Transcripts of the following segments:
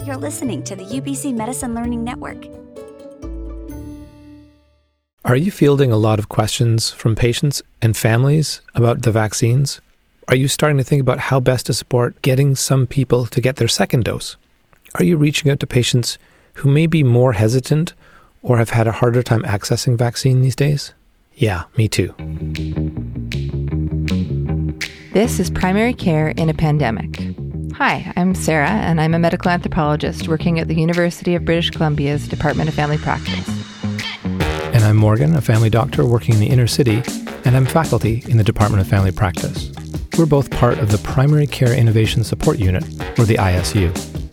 You're listening to the UBC Medicine Learning Network. Are you fielding a lot of questions from patients and families about the vaccines? Are you starting to think about how best to support getting some people to get their second dose? Are you reaching out to patients who may be more hesitant or have had a harder time accessing vaccine these days? Yeah, me too. This is Primary Care in a Pandemic. Hi, I'm Sarah, and I'm a medical anthropologist working at the University of British Columbia's Department of Family Practice. And I'm Morgan, a family doctor working in the inner city, and I'm faculty in the Department of Family Practice. We're both part of the Primary Care Innovation Support Unit, or the ISU.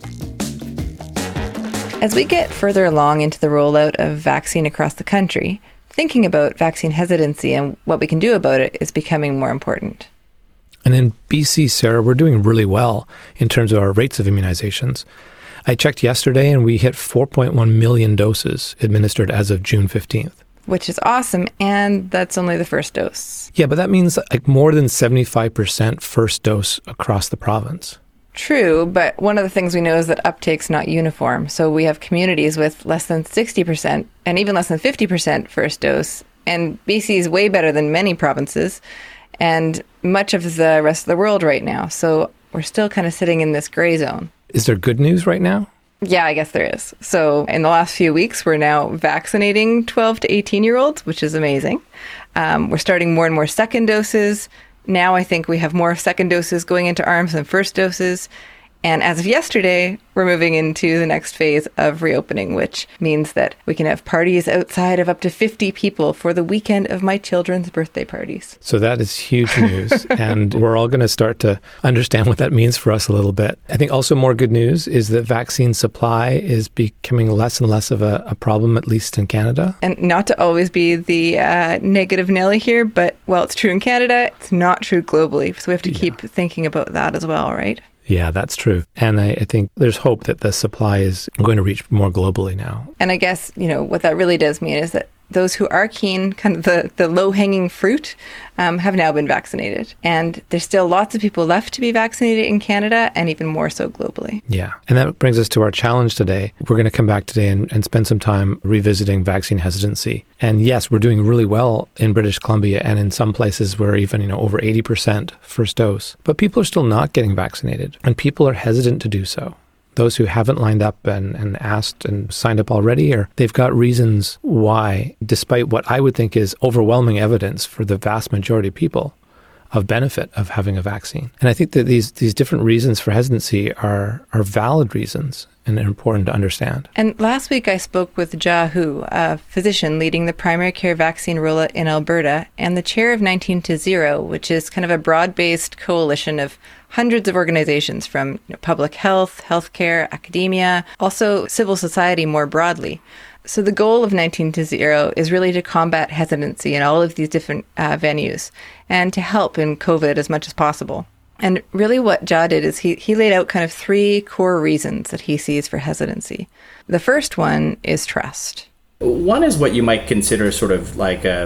As we get further along into the rollout of vaccine across the country, thinking about vaccine hesitancy and what we can do about it is becoming more important. And in BC, Sarah, we're doing really well in terms of our rates of immunizations. I checked yesterday and we hit 4.1 million doses administered as of June 15th. Which is awesome, and that's only the first dose. Yeah, but that means like more than 75% first dose across the province. True, but one of the things we know is that uptake's not uniform. So we have communities with less than 60% and even less than 50% first dose. And BC is way better than many provinces and much of the rest of the world right now. So we're still kind of sitting in this gray zone. Is there good news right now? Yeah, I guess there is. So in the last few weeks, we're now vaccinating 12 to 18-year-olds, which is amazing. We're starting more and more second doses. Now I think we have more second doses going into arms than first doses. And as of yesterday, we're moving into the next phase of reopening, which means that we can have parties outside of up to 50 people for the weekend of my children's birthday parties. So that is huge news. And we're all going to start to understand what that means for us a little bit. I think also more good news is that vaccine supply is becoming less and less of a problem, at least in Canada. And not to always be the negative Nelly here, but while it's true in Canada, it's not true globally. So we have to keep thinking about that as well, right? Yeah, that's true. And I think there's hope that the supply is going to reach more globally now. And I guess, what that really does mean is that those who are keen, kind of the low-hanging fruit, have now been vaccinated. And there's still lots of people left to be vaccinated in Canada and even more so globally. Yeah. And that brings us to our challenge today. We're going to come back today and spend some time revisiting vaccine hesitancy. And yes, we're doing really well in British Columbia, and in some places we're even, over 80% first dose. But people are still not getting vaccinated, and people are hesitant to do so. Those who haven't lined up and asked and signed up already, or they've got reasons why, despite what I would think is overwhelming evidence for the vast majority of people of benefit of having a vaccine. And I think that these different reasons for hesitancy are valid reasons and important to understand. And last week I spoke with Jia Hu, a physician leading the primary care vaccine rollout in Alberta and the chair of 19 to 0, which is kind of a broad-based coalition of hundreds of organizations from public health, healthcare, academia, also civil society more broadly. So the goal of 19 to 0 is really to combat hesitancy in all of these different venues and to help in COVID as much as possible. And really what Jia did is he laid out kind of 3 core reasons that he sees for hesitancy. The first one is trust. One is what you might consider sort of like a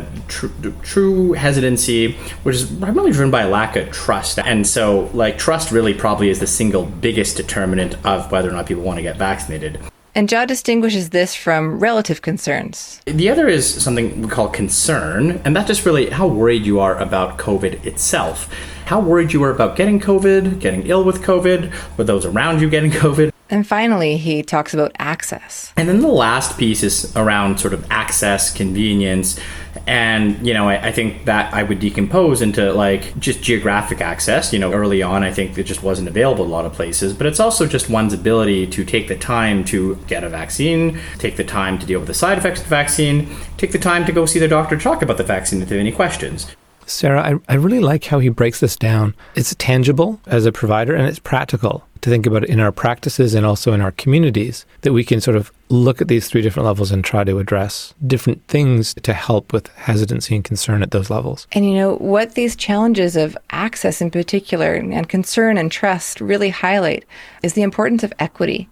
true hesitancy, which is primarily driven by a lack of trust. And so trust really probably is the single biggest determinant of whether or not people want to get vaccinated. And Jia distinguishes this from relative concerns. The other is something we call concern, and that's just really how worried you are about COVID itself. How worried you are about getting COVID, getting ill with COVID, with those around you getting COVID. And finally, he talks about access. And then the last piece is around sort of access, convenience. And, I think that I would decompose into just geographic access. Early on, I think it just wasn't available in a lot of places. But it's also just one's ability to take the time to get a vaccine, take the time to deal with the side effects of the vaccine, take the time to go see the doctor to talk about the vaccine if they have any questions. Sarah, I really like how he breaks this down. It's tangible as a provider, and it's practical to think about it in our practices and also in our communities, that we can sort of look at these 3 different levels and try to address different things to help with hesitancy and concern at those levels. And what these challenges of access in particular and concern and trust really highlight is the importance of equity.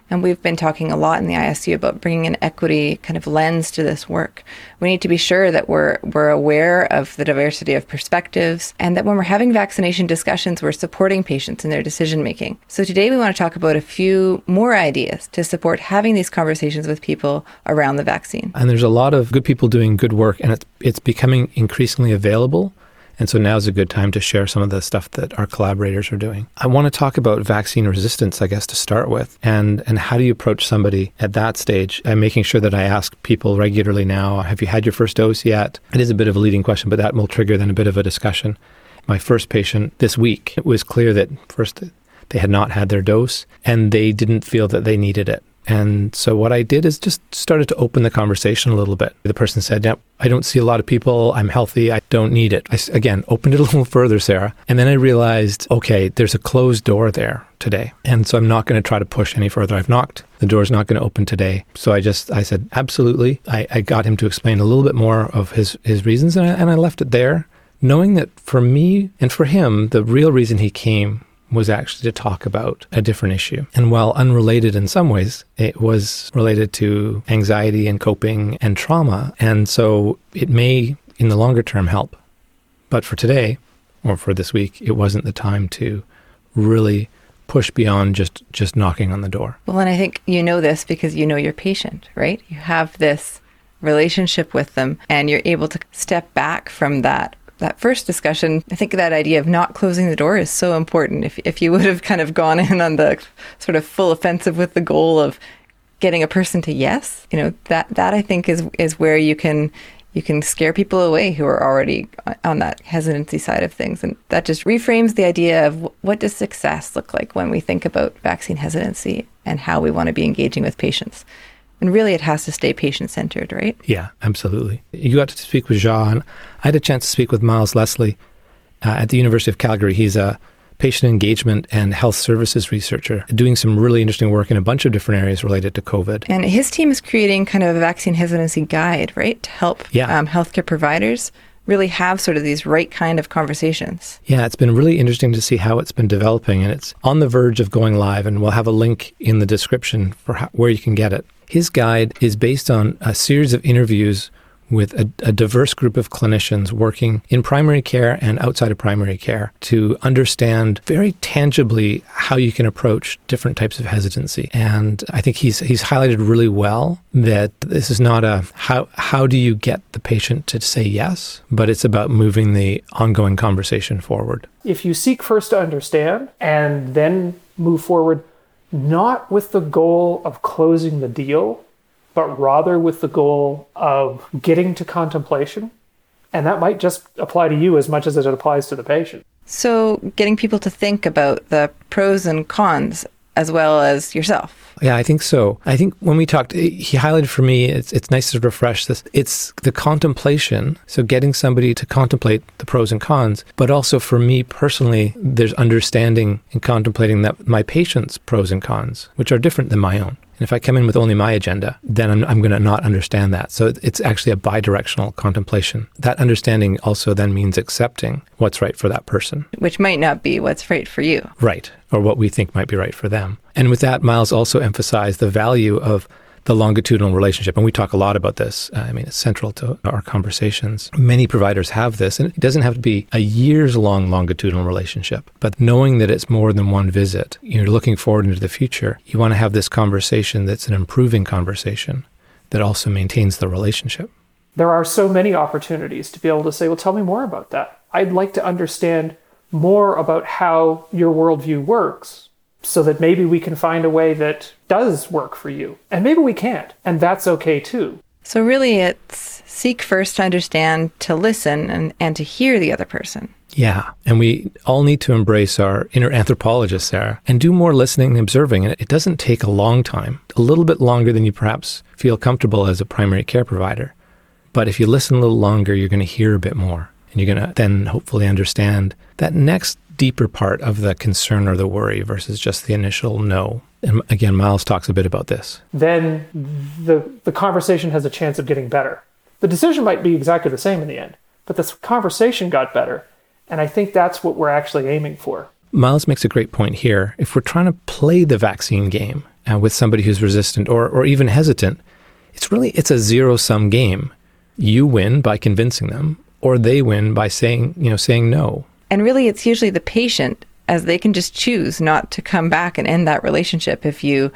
And we've been talking a lot in the ISU about bringing an equity kind of lens to this work. We need to be sure that we're aware of the diversity of perspectives, and that when we're having vaccination discussions, we're supporting patients in their decision making. So today we want to talk about a few more ideas to support having these conversations with people around the vaccine. And there's a lot of good people doing good work, and it's becoming increasingly available. And so now's a good time to share some of the stuff that our collaborators are doing. I want to talk about vaccine resistance, I guess, to start with, and how do you approach somebody at that stage? I'm making sure that I ask people regularly now, have you had your first dose yet? It is a bit of a leading question, but that will trigger then a bit of a discussion. My first patient this week, it was clear that first they had not had their dose and they didn't feel that they needed it. And so what I did is just started to open the conversation a little bit. The person said, "Yep, I don't see a lot of people. I'm healthy. I don't need it." I, again, opened it a little further, Sarah. And then I realized, okay, there's a closed door there today. And so I'm not going to try to push any further. I've knocked. The door's not going to open today. So I said, absolutely. I got him to explain a little bit more of his reasons, and I left it there, knowing that for me and for him, the real reason he came was actually to talk about a different issue. And while unrelated in some ways, it was related to anxiety and coping and trauma. And so it may, in the longer term, help. But for today, or for this week, it wasn't the time to really push beyond just knocking on the door. Well, and I think you know this because you know your patient, right? You have this relationship with them, and you're able to step back from that first discussion. I think that idea of not closing the door is so important. If you would have kind of gone in on the sort of full offensive with the goal of getting a person to yes, that I think is where you can scare people away who are already on that hesitancy side of things. And that just reframes the idea of what does success look like when we think about vaccine hesitancy and how we want to be engaging with patients. And really, it has to stay patient-centered, right? Yeah, absolutely. You got to speak with Jacques, and I had a chance to speak with Miles Leslie at the University of Calgary. He's a patient engagement and health services researcher doing some really interesting work in a bunch of different areas related to COVID. And his team is creating kind of a vaccine hesitancy guide, right, to help healthcare providers really have sort of these right kind of conversations. Yeah, it's been really interesting to see how it's been developing, and it's on the verge of going live, and we'll have a link in the description for where you can get it. His guide is based on a series of interviews with a diverse group of clinicians working in primary care and outside of primary care to understand very tangibly how you can approach different types of hesitancy. And I think he's highlighted really well that this is not a how do you get the patient to say yes, but it's about moving the ongoing conversation forward. If you seek first to understand and then move forward, not with the goal of closing the deal, but rather with the goal of getting to contemplation. And that might just apply to you as much as it applies to the patient. So getting people to think about the pros and cons as well as yourself. Yeah, I think so. I think when we talked, he highlighted for me, it's nice to refresh this. It's the contemplation, so getting somebody to contemplate the pros and cons, but also for me personally, there's understanding and contemplating that my patient's pros and cons, which are different than my own. And if I come in with only my agenda, then I'm going to not understand that. So it's actually a bidirectional contemplation. That understanding also then means accepting what's right for that person. Which might not be what's right for you. Right. Or what we think might be right for them. And with that, Miles also emphasized the value of the longitudinal relationship. And we talk a lot about this. It's central to our conversations. Many providers have this, and it doesn't have to be a years-long longitudinal relationship. But knowing that it's more than one visit, you're looking forward into the future, you want to have this conversation that's an improving conversation that also maintains the relationship. There are so many opportunities to be able to say, well, tell me more about that. I'd like to understand more about how your worldview works, so that maybe we can find a way that does work for you. And maybe we can't, and that's okay too. So really it's seek first to understand, to listen, and to hear the other person. Yeah, and we all need to embrace our inner anthropologist, Sarah, and do more listening and observing. And it doesn't take a long time, a little bit longer than you perhaps feel comfortable as a primary care provider. But if you listen a little longer, you're going to hear a bit more. And you're going to then hopefully understand that next deeper part of the concern or the worry versus just the initial no. And again, Miles talks a bit about this. Then the conversation has a chance of getting better. The decision might be exactly the same in the end, but this conversation got better. And I think that's what we're actually aiming for. Miles makes a great point here. If we're trying to play the vaccine game with somebody who's resistant or even hesitant, it's a zero-sum game. You win by convincing them, or they win by saying no. And really, it's usually the patient, as they can just choose not to come back and end that relationship if you're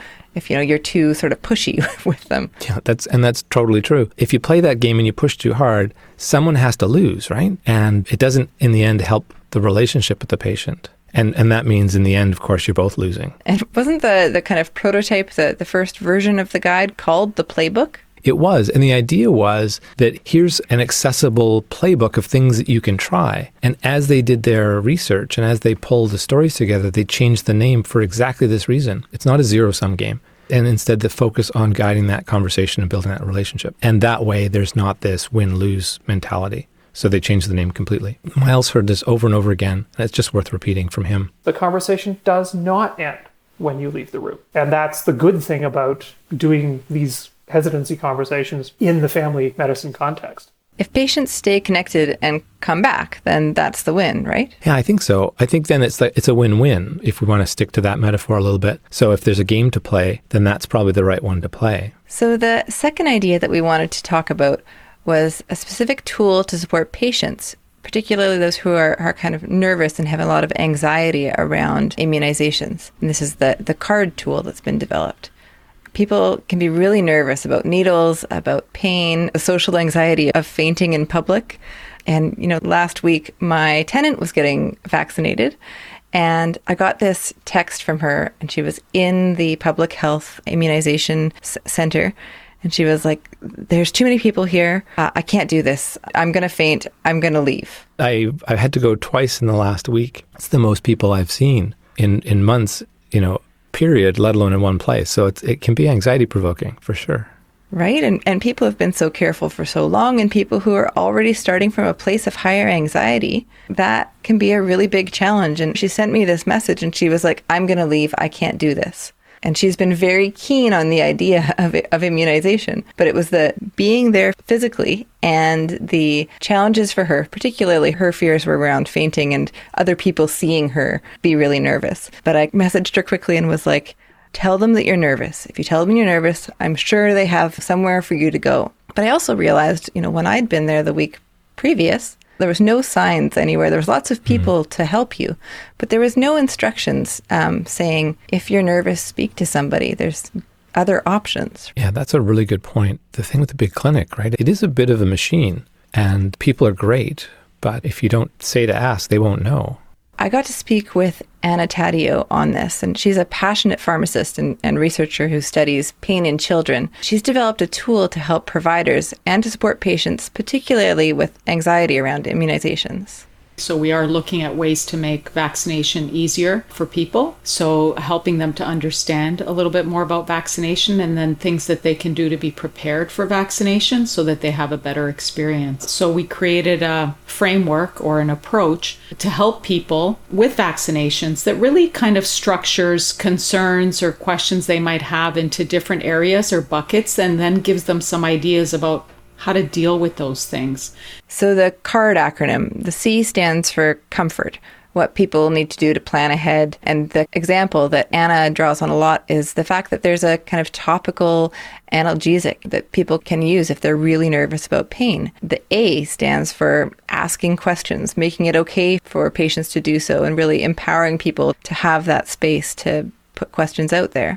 too sort of pushy with them. Yeah, that's totally true. If you play that game and you push too hard, someone has to lose, right? And it doesn't, in the end, help the relationship with the patient. And that means in the end, of course, you're both losing. And wasn't the kind of prototype, the first version of the guide called the playbook? It was. And the idea was that here's an accessible playbook of things that you can try. And as they did their research and as they pulled the stories together, they changed the name for exactly this reason. It's not a zero-sum game. And instead, the focus on guiding that conversation and building that relationship. And that way, there's not this win-lose mentality. So they changed the name completely. Miles heard this over and over again, and it's just worth repeating from him. The conversation does not end when you leave the room. And that's the good thing about doing these hesitancy conversations in the family medicine context. If patients stay connected and come back, then that's the win, right? Yeah, I think so. I think then it's a win-win if we want to stick to that metaphor a little bit. So if there's a game to play, then that's probably the right one to play. So the second idea that we wanted to talk about was a specific tool to support patients, particularly those who are kind of nervous and have a lot of anxiety around immunizations. And this is the CARD tool that's been developed. People can be really nervous about needles, about pain, the social anxiety of fainting in public. And, last week my tenant was getting vaccinated, and I got this text from her, and she was in the public health immunization center. And she was like, there's too many people here. I can't do this. I'm going to faint. I'm going to leave. I had to go twice in the last week. It's the most people I've seen in months, period, let alone in one place. So it can be anxiety provoking for sure. Right. And people have been so careful for so long, and people who are already starting from a place of higher anxiety, that can be a really big challenge. And she sent me this message and she was like, I'm going to leave. I can't do this. And she's been very keen on the idea of immunization. But it was the being there physically and the challenges for her, particularly her fears were around fainting and other people seeing her be really nervous. But I messaged her quickly and was like, tell them that you're nervous. If you tell them you're nervous, I'm sure they have somewhere for you to go. But I also realized, when I'd been there the week previous, there was no signs anywhere. There was lots of people to help you, but there was no instructions saying, if you're nervous, speak to somebody. There's other options. Yeah, that's a really good point. The thing with the big clinic, right? It is a bit of a machine, and people are great, but if you don't say to ask, they won't know. I got to speak with Anna Taddeo on this, and she's a passionate pharmacist and researcher who studies pain in children. She's developed a tool to help providers and to support patients, particularly with anxiety around immunizations. So we are looking at ways to make vaccination easier for people. So helping them to understand a little bit more about vaccination, and then things that they can do to be prepared for vaccination so that they have a better experience. So we created a framework or an approach to help people with vaccinations that really kind of structures concerns or questions they might have into different areas or buckets, and then gives them some ideas about how to deal with those things. So the CARD acronym, the C stands for comfort, what people need to do to plan ahead. And the example that Anna draws on a lot is the fact that there's a kind of topical analgesic that people can use if they're really nervous about pain. The A stands for asking questions, making it okay for patients to do so, and really empowering people to have that space to put questions out there.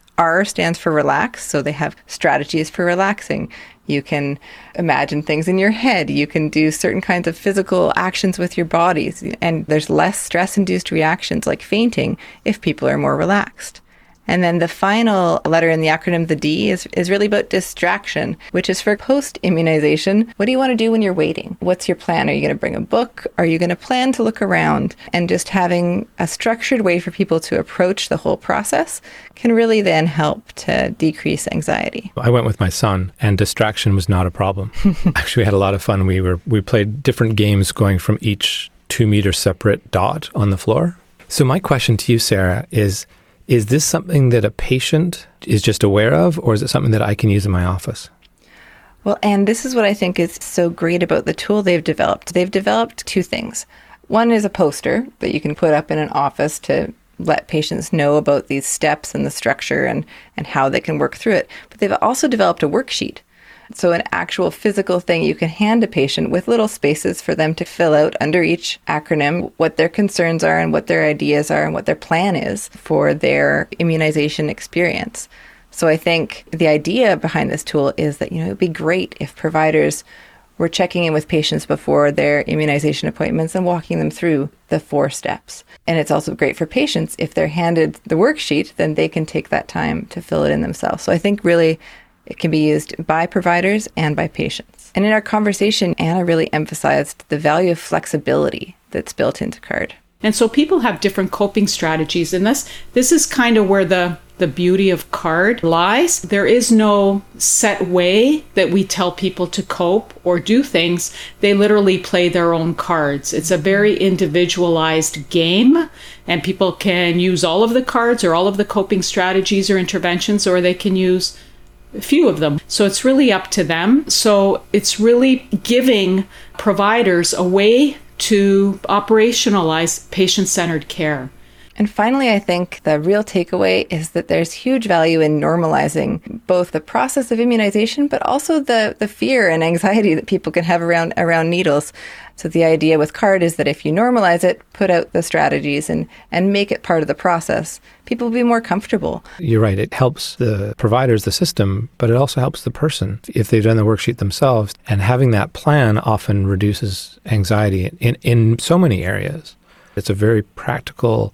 R stands for relax, so they have strategies for relaxing. You can imagine things in your head. You can do certain kinds of physical actions with your bodies. And there's less stress-induced reactions like fainting if people are more relaxed. And then the final letter in the acronym, the D, is really about distraction, which is for post-immunization. What do you want to do when you're waiting? What's your plan? Are you going to bring a book? Are you going to plan to look around? And just having a structured way for people to approach the whole process can really then help to decrease anxiety. I went with my son, and distraction was not a problem. Actually, we had a lot of fun. We played different games going from each 2-meter separate dot on the floor. So my question to you, Sarah, is this something that a patient is just aware of, or is it something that I can use in my office? Well, and this is what I think is so great about the tool they've developed. They've developed 2 things. One is a poster that you can put up in an office to let patients know about these steps and the structure and how they can work through it. But they've also developed a worksheet. So an actual physical thing you can hand a patient with little spaces for them to fill out under each acronym what their concerns are and what their ideas are and what their plan is for their immunization experience. So I think the idea behind this tool is that, it would be great if providers were checking in with patients before their immunization appointments and walking them through the 4 steps. And it's also great for patients if they're handed the worksheet, then they can take that time to fill it in themselves. So I think really it can be used by providers and by patients. And in our conversation, Anna really emphasized the value of flexibility that's built into CARD. And so people have different coping strategies. And this is kind of where the beauty of CARD lies. There is no set way that we tell people to cope or do things. They literally play their own cards. It's a very individualized game, and people can use all of the cards or all of the coping strategies or interventions, or they can use a few of them. So it's really up to them. So it's really giving providers a way to operationalize patient-centered care. And finally, I think the real takeaway is that there's huge value in normalizing both the process of immunization, but also the fear and anxiety that people can have around needles. So the idea with CARD is that if you normalize it, put out the strategies and make it part of the process, people will be more comfortable. You're right. It helps the providers, the system, but it also helps the person if they've done the worksheet themselves. And having that plan often reduces anxiety in so many areas. It's a very practical,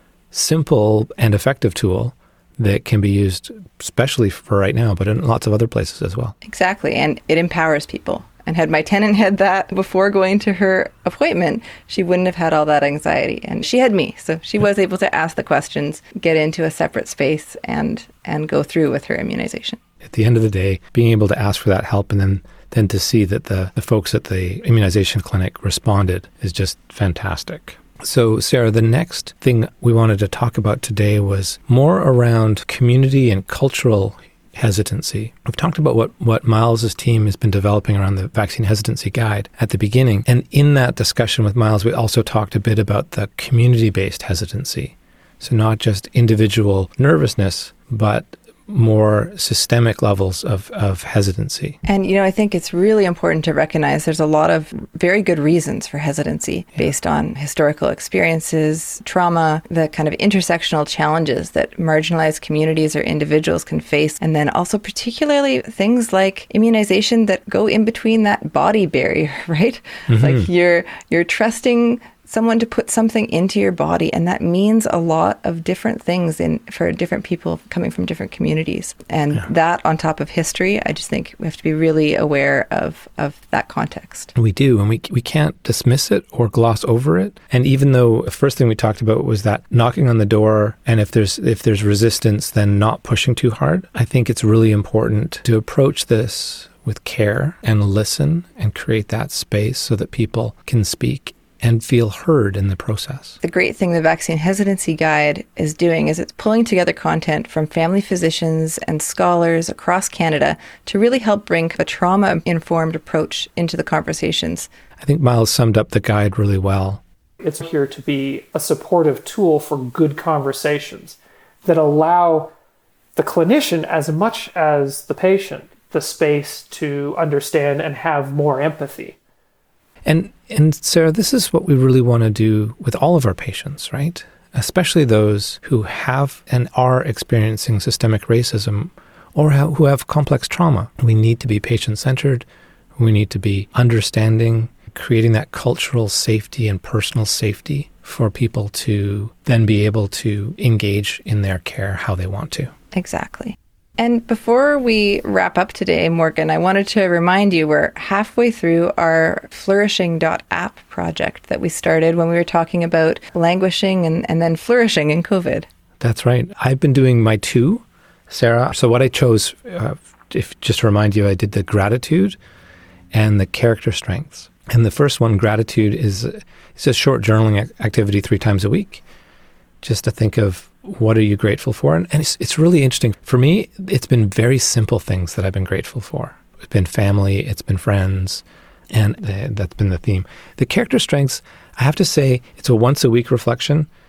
simple and effective tool that can be used especially for right now, but in lots of other places as well. Exactly. And it empowers people. And had my tenant had that before going to her appointment, she wouldn't have had all that anxiety. And she had me. So she was able to ask the questions, get into a separate space, and go through with her immunization. At the end of the day, being able to ask for that help and then to see that the folks at the immunization clinic responded is just fantastic. So, Sarah, the next thing we wanted to talk about today was more around community and cultural hesitancy. We've talked about what Miles's team has been developing around the vaccine hesitancy guide at the beginning. And in that discussion with Miles, we also talked a bit about the community-based hesitancy. So not just individual nervousness, but more systemic levels of hesitancy. And, I think it's really important to recognize there's a lot of very good reasons for hesitancy based on historical experiences, trauma, the kind of intersectional challenges that marginalized communities or individuals can face, and then also particularly things like immunization that go in between that body barrier, right? Mm-hmm. Like you're trusting someone to put something into your body, and that means a lot of different things for different people coming from different communities. And that on top of history, I just think we have to be really aware of that context. We do, and we can't dismiss it or gloss over it. And even though the first thing we talked about was that knocking on the door, and if there's resistance, then not pushing too hard, I think it's really important to approach this with care and listen and create that space so that people can speak and feel heard in the process. The great thing the Vaccine Hesitancy Guide is doing is it's pulling together content from family physicians and scholars across Canada to really help bring a trauma-informed approach into the conversations. I think Miles summed up the guide really well. It's here to be a supportive tool for good conversations that allow the clinician as much as the patient the space to understand and have more empathy. And Sarah, this is what we really want to do with all of our patients, right? Especially those who have and are experiencing systemic racism or who have complex trauma. We need to be patient-centered. We need to be understanding, creating that cultural safety and personal safety for people to then be able to engage in their care how they want to. Exactly. And before we wrap up today, Morgan, I wanted to remind you we're halfway through our flourishing.app project that we started when we were talking about languishing and then flourishing in COVID. That's right. I've been doing my 2, Sarah. So what I chose, just to remind you, I did the gratitude and the character strengths. And the first one, gratitude, is a short journaling activity 3 times a week, just to think of what are you grateful for? And it's really interesting. For me, it's been very simple things that I've been grateful for. It's been family, it's been friends, and that's been the theme. The character strengths, I have to say, it's a once-a-week reflection,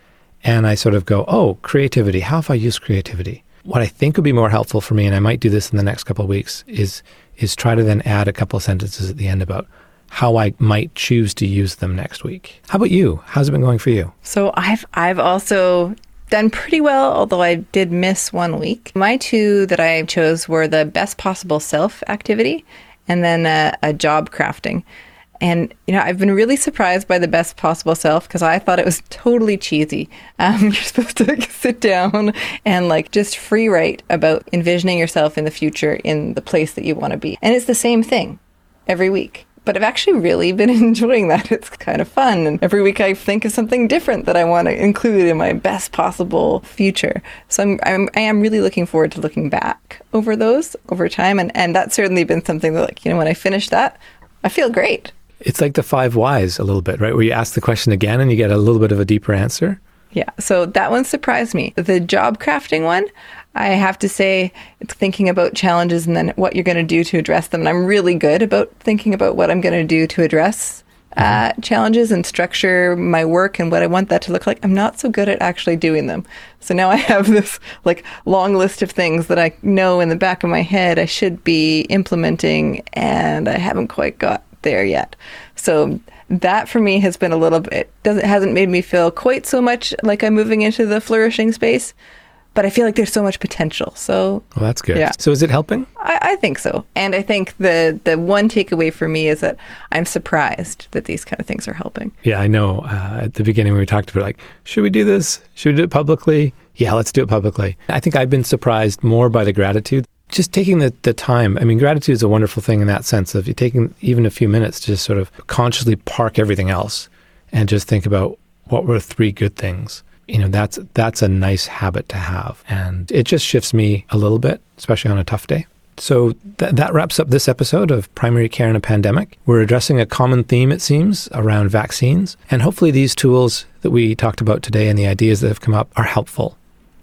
and I sort of go, oh, creativity. How have I used creativity? What I think would be more helpful for me, and I might do this in the next couple of weeks, is try to then add a couple of sentences at the end about how I might choose to use them next week. How about you? How's it been going for you? So I've also done pretty well, although I did miss 1 week. My two that I chose were the best possible self activity and then a job crafting. And, I've been really surprised by the best possible self because I thought it was totally cheesy. You're supposed to sit down and just free write about envisioning yourself in the future in the place that you want to be. And it's the same thing every week. But I've actually really been enjoying that. It's kind of fun. And every week I think of something different that I want to include in my best possible future. So I am really looking forward to looking back over those over time. And that's certainly been something that, when I finish that, I feel great. It's like the 5 whys a little bit, right? Where you ask the question again and you get a little bit of a deeper answer. Yeah. So that one surprised me. The job crafting one, I have to say, it's thinking about challenges and then what you're going to do to address them. And I'm really good about thinking about what I'm going to do to address challenges and structure my work and what I want that to look like. I'm not so good at actually doing them. So now I have this long list of things that I know in the back of my head I should be implementing, and I haven't quite got there yet. So that for me has been a little bit, hasn't made me feel quite so much like I'm moving into the flourishing space, but I feel like there's so much potential. So well, that's good. Yeah. So is it helping? I think so. And I think the one takeaway for me is that I'm surprised that these kind of things are helping. Yeah, I know. At the beginning, we talked about should we do this? Should we do it publicly? Yeah, let's do it publicly. I think I've been surprised more by the gratitude. Just taking the time. I mean, gratitude is a wonderful thing in that sense of you taking even a few minutes to just sort of consciously park everything else and just think about what were 3 good things. That's a nice habit to have. And it just shifts me a little bit, especially on a tough day. So that wraps up this episode of Primary Care in a Pandemic. We're addressing a common theme, it seems, around vaccines. And hopefully these tools that we talked about today and the ideas that have come up are helpful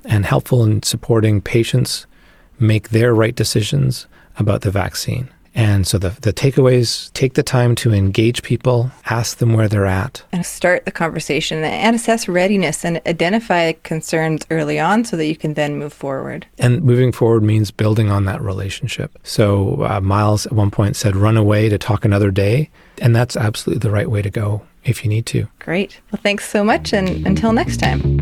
in supporting patients make their right decisions about the vaccine. And so the takeaways, take the time to engage people, ask them where they're at. And start the conversation and assess readiness and identify concerns early on so that you can then move forward. And moving forward means building on that relationship. So Miles at one point said, run away to talk another day. And that's absolutely the right way to go if you need to. Great. Well, thanks so much. And until next time.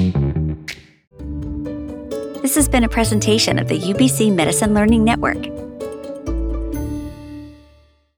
This has been a presentation of the UBC Medicine Learning Network.